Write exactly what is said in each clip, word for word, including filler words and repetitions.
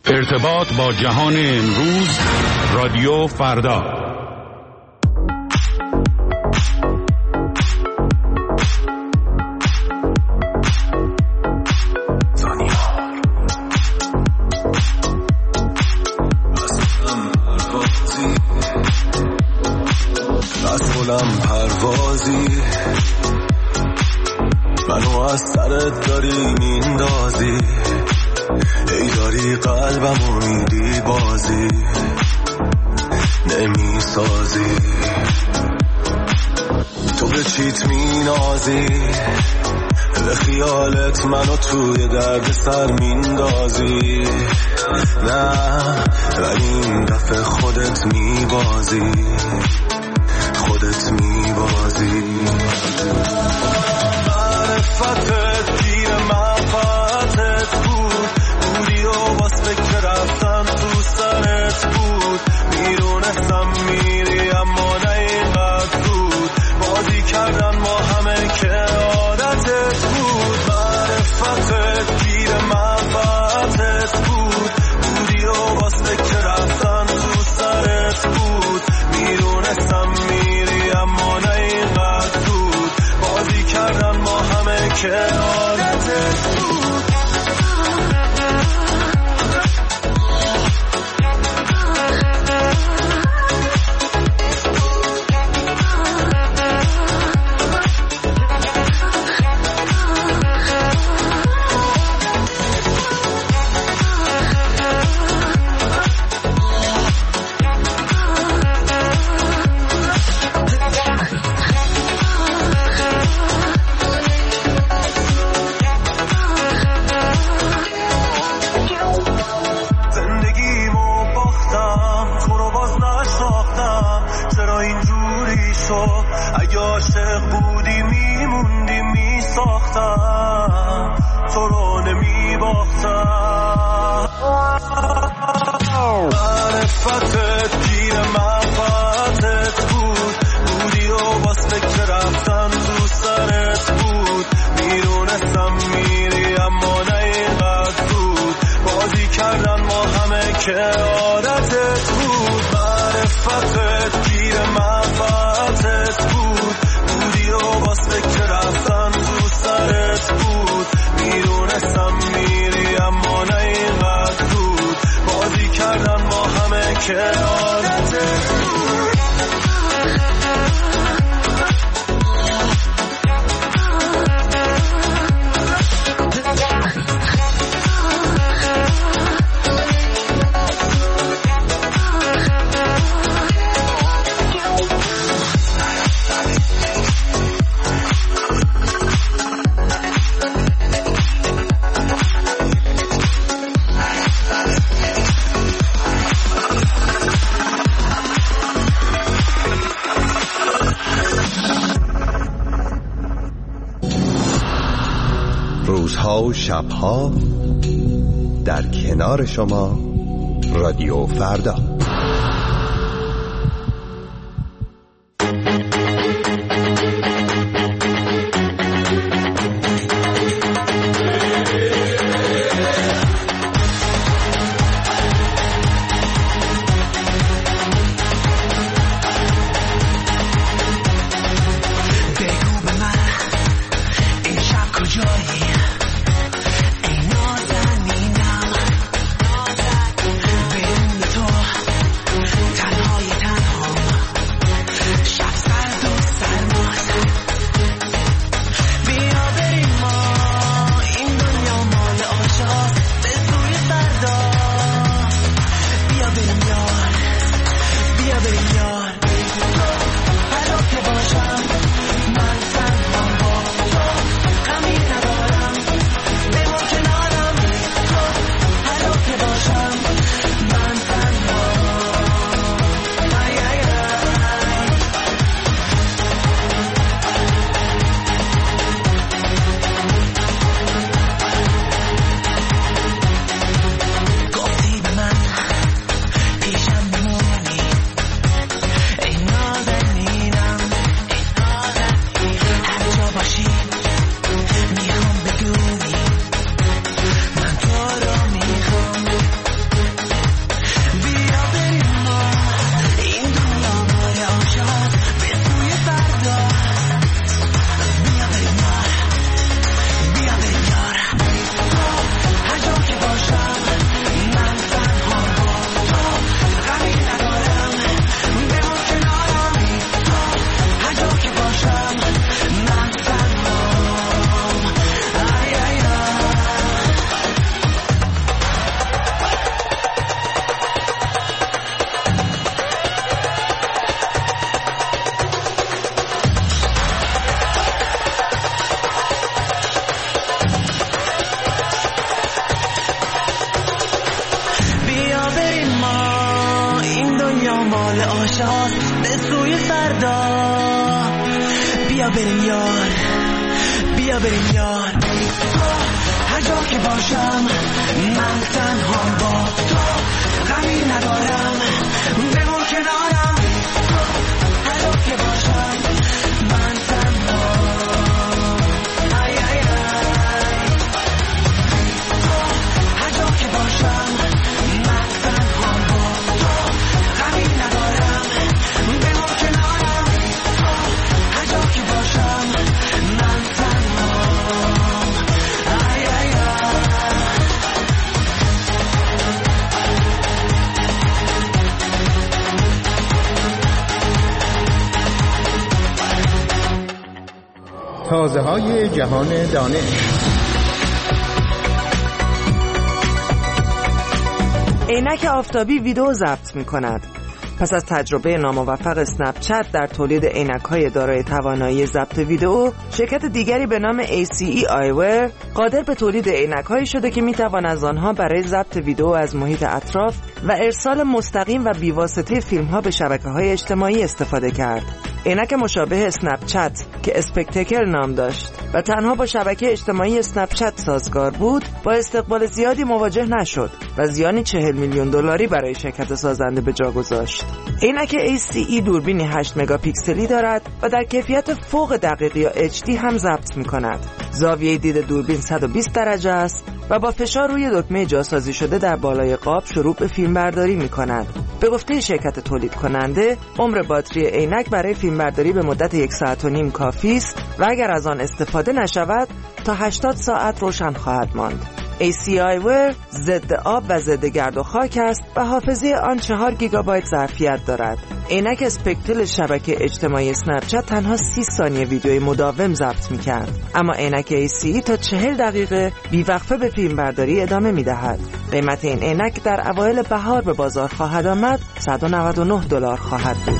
ارتباط با جهان امروز، رادیو فردا. مسئولم پروازی، منو از سرت داری میندازی، ای داری قلبمو میدی بازی نمیسازی، تو به چیت مینازی، به خیالت منو توی درد سر میندازی، نه ولی این دفعه خودت میبازی، خودت میبازی. معرفتت گیر منفعتت بود، بودی و واسه که رفتن تو سرت بود، میرونستم میری اما نه اینقدر بود، بازی کردن ما همه که عادتت بود. معرفتت گیر منفعتت بود، بودی و واسه که رفتن تو سرت بود، میرونستم میری اما نه اینقدر بود، بازی کردن ما همه که عادتت بود. اگه عاشق بودی میموندی میساختم، تو رو نمیباختم. معرفتت گیر منفعتت بود، بودی و واسه که رفتن تو سرت بود، میرونستم میری اما نه اینقدر بود، بازی کردن ما همه که عادتت بود. معرفتت گیر منفعتت بود، بودی و واسه که رفتن تو سرت بود، میرونستم میری اما نه اینقدر بود، بازی کردن ما همه که عادتت بود. روزها و شبها در کنار شما، رادیو فردا. Ain't no حال عاشق به سوی فردا. بیا بریم یار، بیا بریم یار. هر جا که باشم من تنها با تو، غمی ندارم بمون کنارم. هر جا که باشم من تنها، ای ای ای. هر جا که باشم من تنها با تو، غمی ندارم بمون کنارم. هر جا که باشم من تنها، ای ای ای. تازه های جهان دانش. عینک آفتابی ویدیو ضبط می‌کند. پس از تجربه ناموفق اسنپ چت در تولید عینک‌های دارای توانایی ضبط ویدیو، شرکت دیگری به نام ای سی ای آیور قادر به تولید عینک‌هایی شده که می‌توان از آنها برای ضبط ویدیو از محیط اطراف و ارسال مستقیم و بی‌واسطه فیلم‌ها به شبکه‌های اجتماعی استفاده کرد. عینک مشابه اسنپ چت که اسپکتکل نام داشت و تنها با شبکه اجتماعی اسنپ چت سازگار بود، با استقبال زیادی مواجه نشد و زیانی چهل میلیون دلاری برای شرکت سازنده به جا گذاشت. عینک ای سی ای دوربینی هشت مگاپیکسلی دارد و در کیفیت فوق دقیق یا اچ دی هم ضبط می‌کند. زاویه دید دوربین صد و بیست درجه است و با فشار روی دکمه جاسازی شده در بالای قاب شروع به فیلمبرداری می‌کند. به گفته شرکت تولید کننده، عمر باتری عینک برای فیلمبرداری به مدت یک ساعت و نیم کافی است و اگر از آن استفاده نشود تا هشتاد ساعت روشن خواهد ماند. ای سی آیور ضد آب و ضد گرد و خاک است و حافظه آن چهار گیگابایت ظرفیت دارد. عینک اسپکتل شبکه اجتماعی اسنپ چت تنها سی ثانیه ویدیوی مداوم ضبط می‌کرد، اما عینک ای سی ای تا چهل دقیقه بی‌وقفه به فیلمبرداری ادامه می‌دهد. قیمت این عینک در اوایل بهار به بازار خواهد آمد، صد و نود و نه دلار خواهد بود.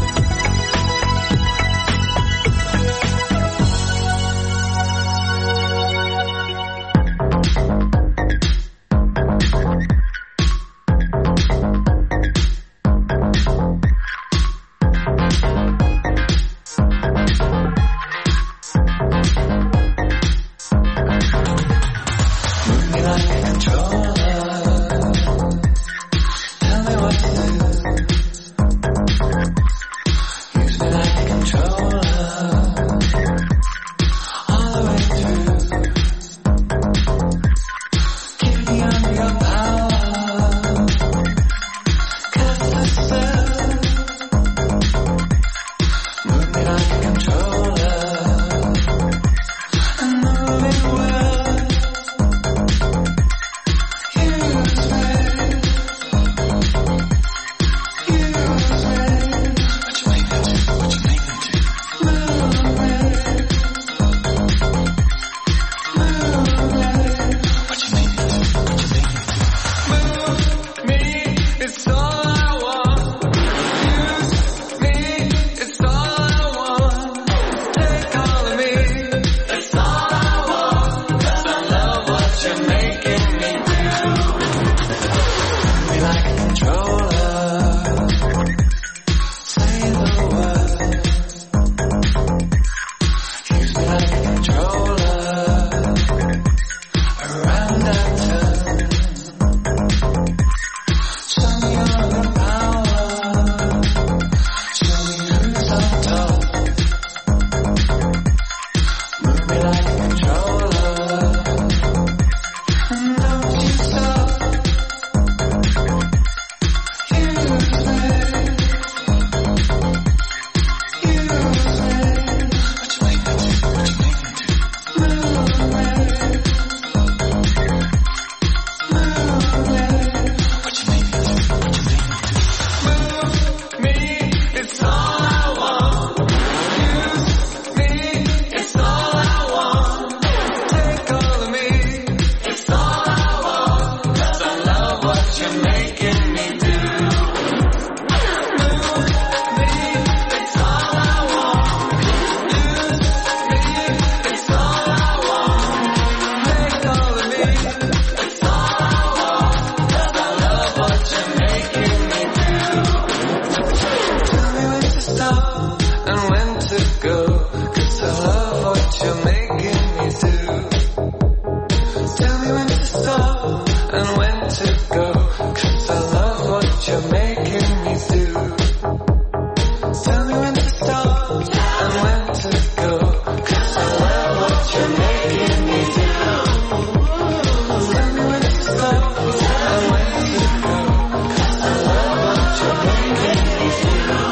go, 'cause I love what you're making me do. Tell me when to stop and when to go, 'cause I love what you're making me do. Tell me when to stop and when to go, 'cause I love what you're making me do.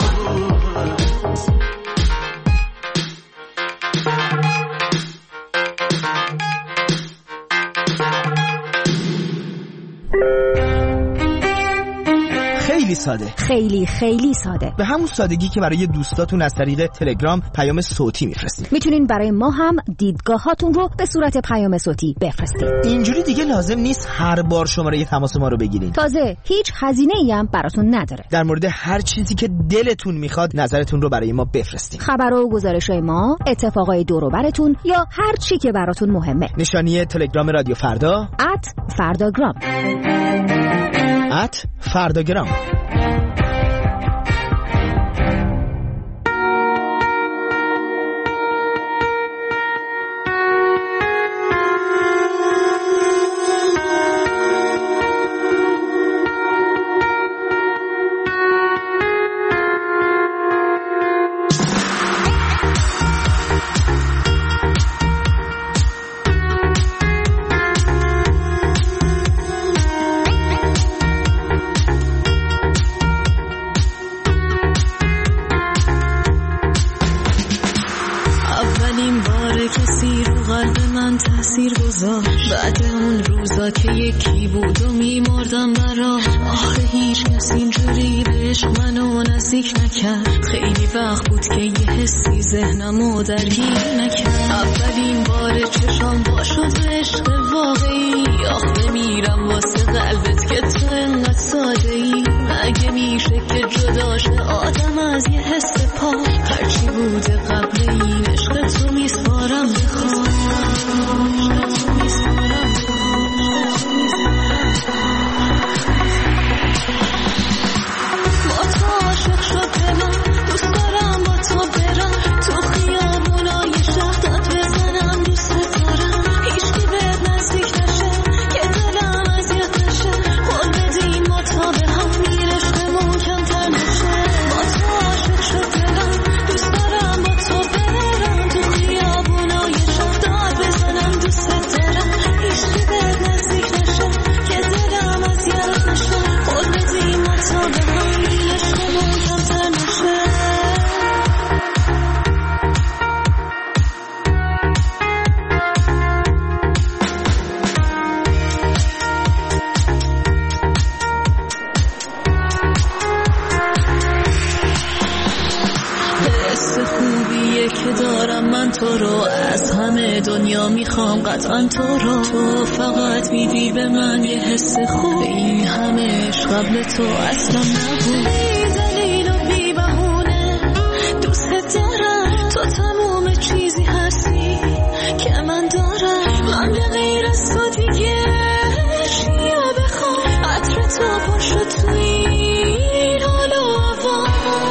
خیلی ساده، خیلی خیلی ساده، به همون سادگی که برای دوستاتون از طریق تلگرام پیام صوتی میفرستید. میتونین برای ما هم دیدگاهاتون رو به صورت پیام صوتی بفرستید. اینجوری دیگه لازم نیست هر بار شماره تماس ما رو بگیرین. تازه هیچ هزینه‌ای هم براتون نداره. در مورد هر چیزی که دلتون میخواد نظرتون رو برای ما بفرستین. خبر و گزارش‌های ما، اتفاقای دور و برتون یا هر چی که براتون مهمه. نشانی تلگرام رادیو فردا ات فرداگرام ات فرداگرام. تأثیر گذاشت بعد اون روزا که یکی بود و میمردم برا. آخه هیچ کس اینجوری به عشق منو نزدیک نکرد. خیلی وقت بود که یه حسی ذهنمو درگیر نکرد. اولین بار چشام با شد به عشق واقعی. آخ بمیرم واسه قلبت که تو انقدر ساده ای. اگه میشه که جداشه آدم از یه حس پاک. هرچی بوده قبل این عشق تو میسپارم به خاک. تو رو از همه دنیا میخوام قطعا تو رو. تو فقط میدی به من یه حس خوب. این همه عشق قبل تو اصلا نبود. بی دلیل و بی بهونه دوست دارم. تو تموم چیزی هستی که من دارم. من به غیر از تو دیگه چیا بخوام. عطر تو پاشو توی این حال و هوا.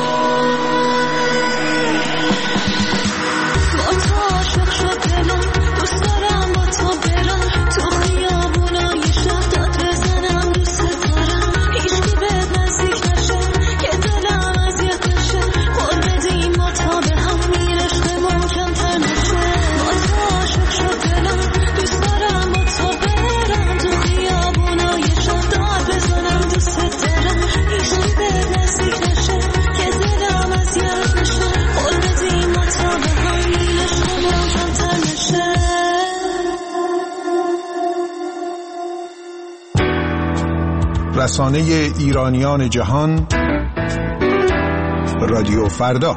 رسانه ایرانیان جهان رادیو فردا.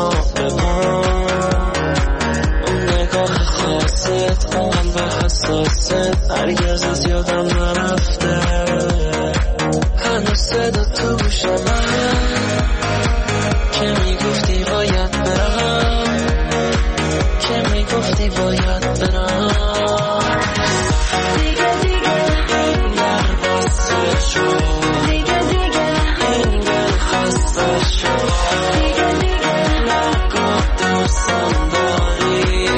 پا به پا، نگاه خاصت، قلب حساست هرگز از یادم نرفته. هنوز صدا تو گوشم که میگفتی باید برم، که میگفتی باید برم. دیگه دیگه این در بسته شد، دیگه دیگه این دل خسته شد، دیگه دیگه نگاه دوستم داری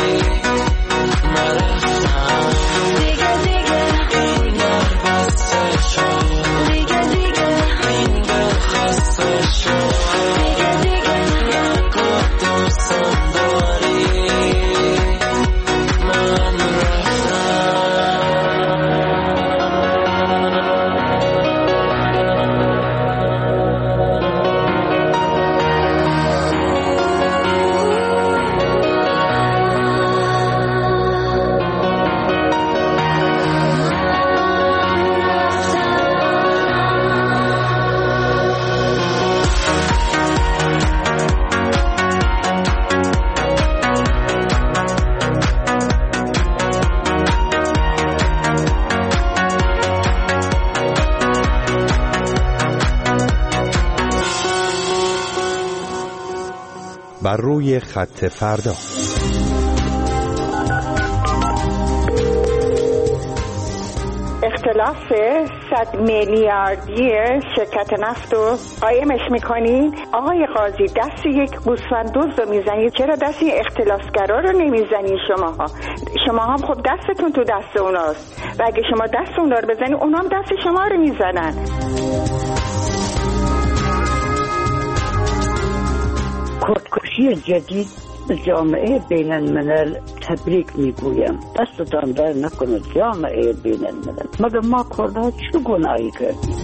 نرفتم. دیگه دیگه این در بسته شد، دیگه دیگه این دل خسته شد، دیگه دیگه نگاه دوستم داری من بر روی خط فردا. اختلاف صد میلیاردی شرکت نفت رو قایمش میکنین. آقای قاضی دست یک گوسفند دزد رو میزنید، چرا دست این اختلاسگرا رو نمیزنید شماها؟ شما هم خب دستتون تو دست اوناست و اگه شما دست اونا رو بزنید اونا هم دست شما رو میزنن. کودکشی جدید جامعه بین الملل تبریک میگویم. دستتان در نکنید جامعه بین الملل. مگر ما کردها چه گناهی کردیم؟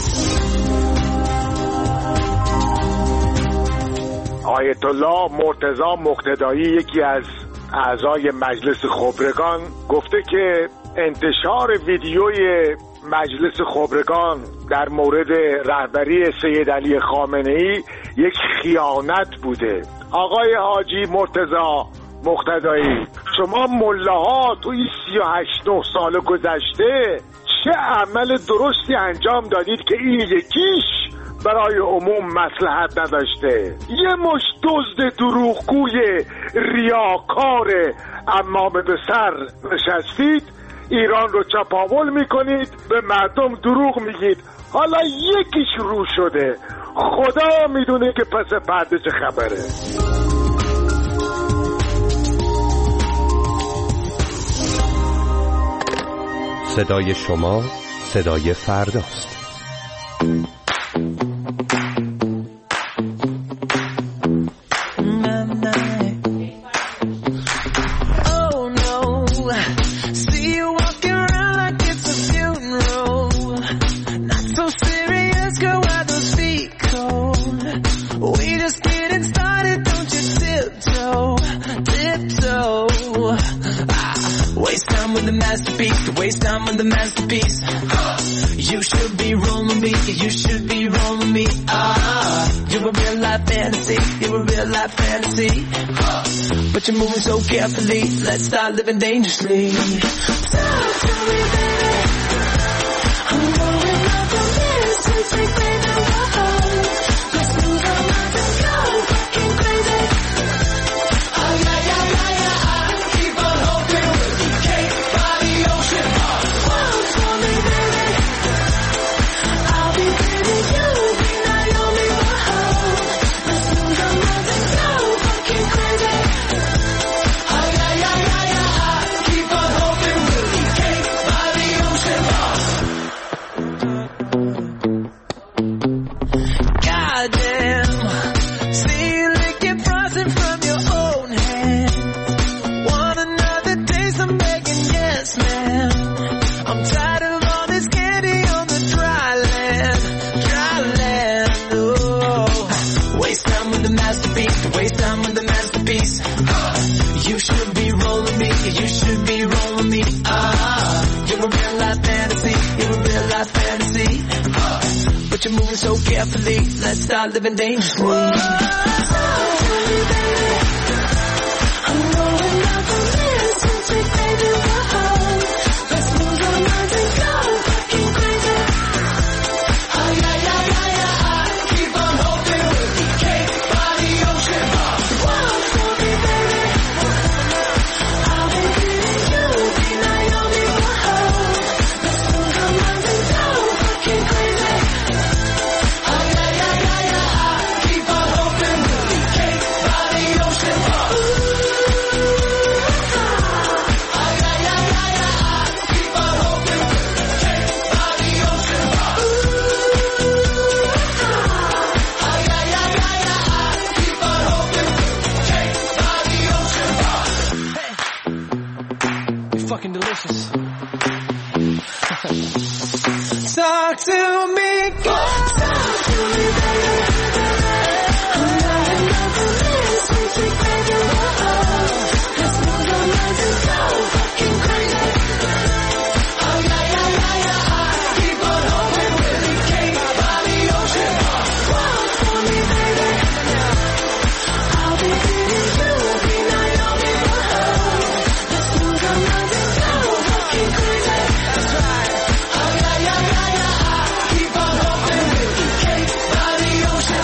آیت الله مرتضی مقتدایی یکی از اعضای مجلس خبرگان گفته که انتشار ویدیوی مجلس خبرگان در مورد رهبری سید علی خامنه‌ای یک خیانت بوده. آقای حاجی مرتضی مقتدایی، شما ملاها توی سی و هشت نه سال گذشته چه عمل درستی انجام دادید که این یکیش برای عموم مصلحت نداشته؟ یه مش دزد دروغگوی ریاکار عمامه به سر نشستید، ایران رو چپاول میکنید، به مردم دروغ میگید. حالا یکیش رو شده، خدا میدونه که پس پرده چه خبره. صدای شما صدای فرداست. Waste time on the masterpiece. You should be rolling me. You should be rolling me. Ah, you're a real life fantasy. You're a real life fantasy. But you're moving so carefully. Let's start living dangerously. Talk to me, baby. I'm going up on this. Let's take baby home. Let's move on out and go fucking crazy. Oh yeah, yeah, yeah, yeah. Keep on hoping we'll be cake by the ocean. But you're moving so carefully. Let's start living dangerously. Talk to me, talk to me, baby. I'm not enough for this. We keep breaking the heart. Let's move our minds and go fucking crazy. Oh yeah, yeah, yeah, yeah. Keep on hoping we'll be cake by the ocean. Walk for me, baby. I'll be feeding you, be not your people. Let's move our minds and go fucking crazy. That's right. Oh yeah, yeah, yeah, yeah. Keep on hoping we'll be cake by the ocean.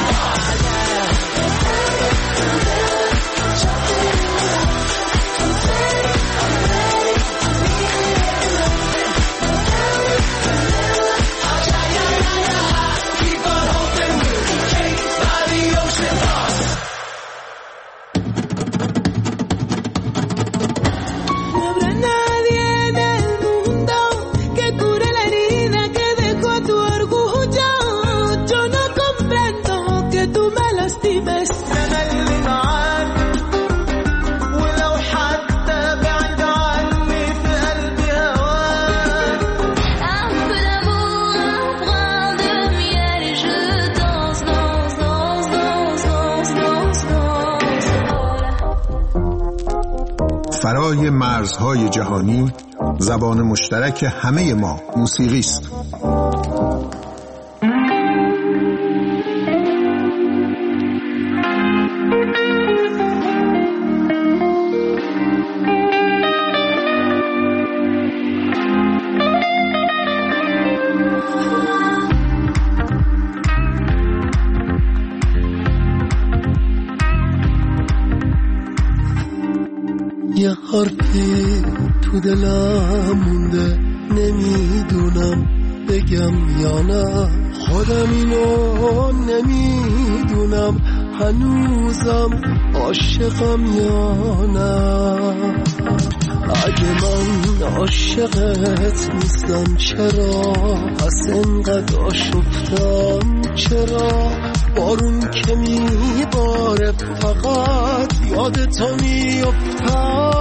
فرای مرزهای جهانی، زبان مشترک همه ما موسیقی است. یه حرفی تو دلم مونده، نمیدونم بگم یا نه. خودم اینو نمیدونم، هنوزم عاشقم یا نه. اگه من عاشقت نیستم چرا پس انقدر آشفتم؟ چرا بارون که میباره فقط یاد تو میافتم؟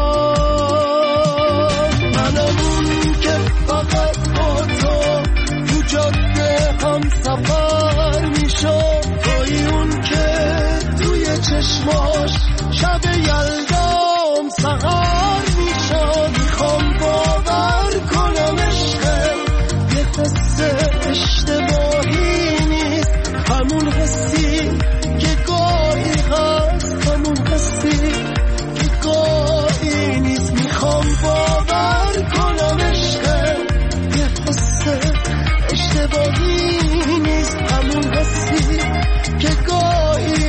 منم اون که فقط با تو تو جاده هم سفر میشم، توی اون که توی چشماش شب یلدام سهر میشم. میخوام باور کنم عشقم یه قصه اشتباهی نیست، همون حسی که گاهی هست، همون حسی که گاهی نیست. میخوام باور کنم عشقم یه قصه اشتباهی نیست، همون حسی که گاهی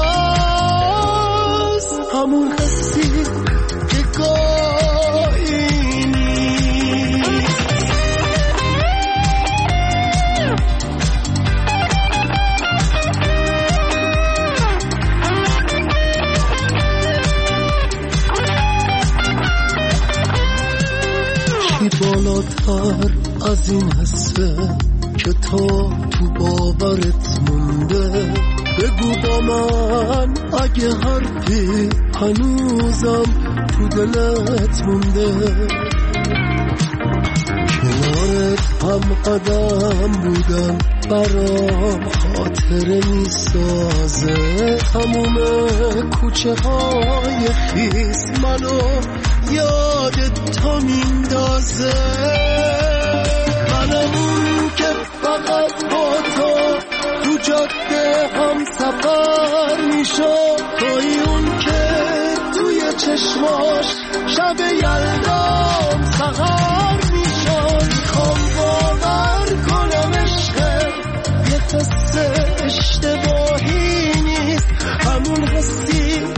هست، همون حسی که گاهی نیست. چی بالاتر از این حسه که تو تو باورت مونده؟ بگو با من اگه حرفی هنوزم تو دلت مونده. کنارت هم قدم بودن برام خاطره میسازه، تموم کوچه های خیس منو یاد تو میندازه. منم اون که فقط با تو تو جاده هم سفر میشم، توی اون که توی چشماش شب یلدام سهر میشم. میخوام باور کنم عشقم یه قصه اشتباهی نیست، همون حسی